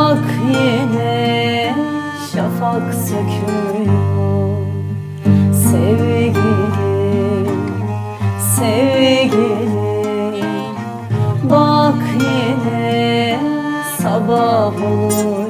Bak yine şafak sökülüyor. Sevgilim, sevgilim, bak yine sabah oluyor.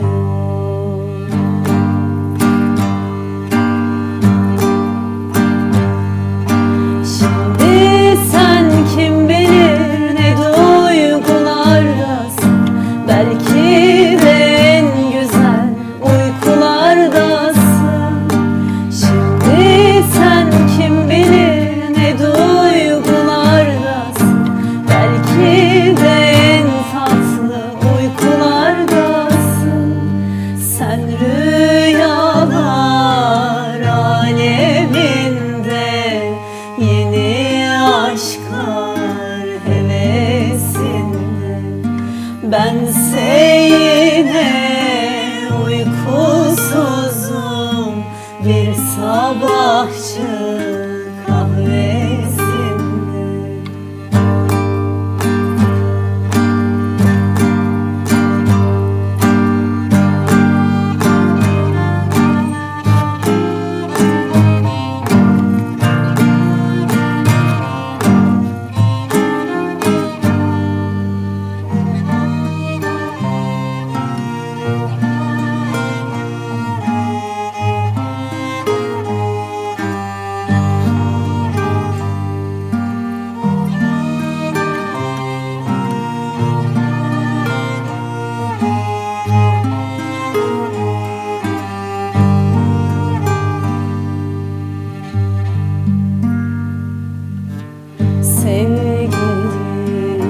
Şimdi sen kim bilir ne duygulardasın, belki de en güzel uykulardasın. Şimdi sen kim bilir ne duygulardasın, belki de en tatlı uykulardasın. Sen rüyalar aleminde, yeni aşklar hevesinde. Bense yine uykusuzum, bir sabahçı kahvesinde. Sevgilim,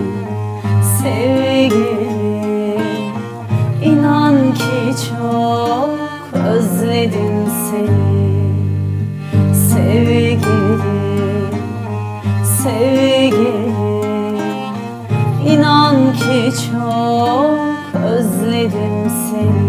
sevgilim, inan ki çok özledim seni. Sevgilim, sevgilim, inan ki çok özledim seni.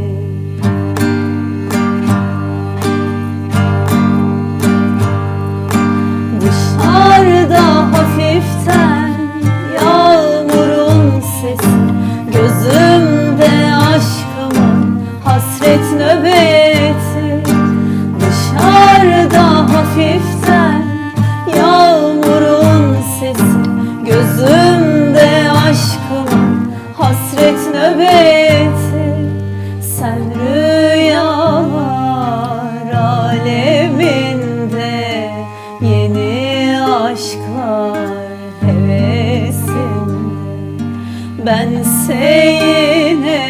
Dışarıda hafiften yağmurun sesi, gözümde aşkımın hasret nöbeti. Dışarıda hafiften yağmurun sesi, gözümde aşkımın hasret nöbeti. Sen rüyalar aleminde, yeni aşklar hevesinde. Bense yine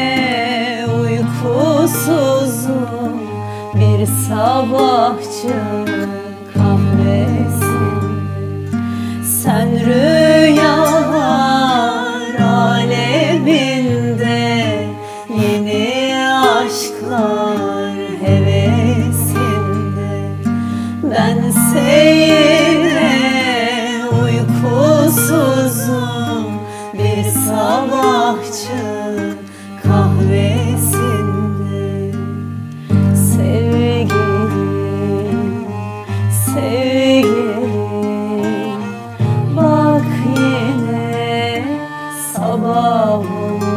uykusuzum, bir sabahçı kahvesinde. Sen rüyalar aleminde, yeni aşklar hevesinde. Bense yine uykusuzum, bir sabahçı kahvesinde. Sevgilim, sevgilim, bak yine sabah oluyor.